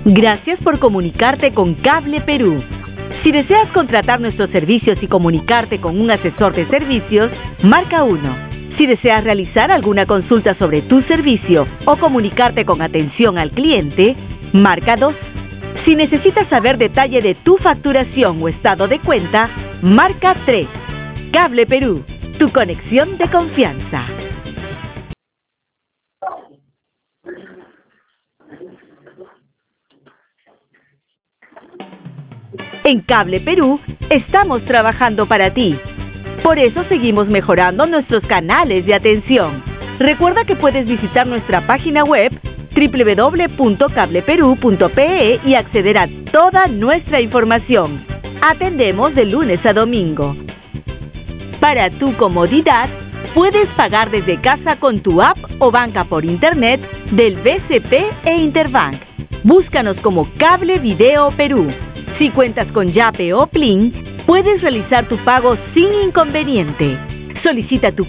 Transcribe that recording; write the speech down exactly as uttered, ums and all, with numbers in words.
Gracias por comunicarte con Cable Perú. Si deseas contratar nuestros servicios y comunicarte con un asesor de servicios, marca uno. Si deseas realizar alguna consulta sobre tu servicio o comunicarte con atención al cliente, marca dos. Si necesitas saber detalle de tu facturación o estado de cuenta, marca tres. Cable Perú, tu conexión de confianza. En Cable Perú estamos trabajando para ti. Por eso seguimos mejorando nuestros canales de atención. Recuerda que puedes visitar nuestra página web doble u doble u doble u punto cable perú punto pe e y acceder a toda nuestra información. Atendemos de lunes a domingo. Para tu comodidad, puedes pagar desde casa con tu app o banca por internet del B C P e Interbank. Búscanos como Cable Video Perú. Si cuentas con Yape o Plin, puedes realizar tu pago sin inconveniente. Solicita tu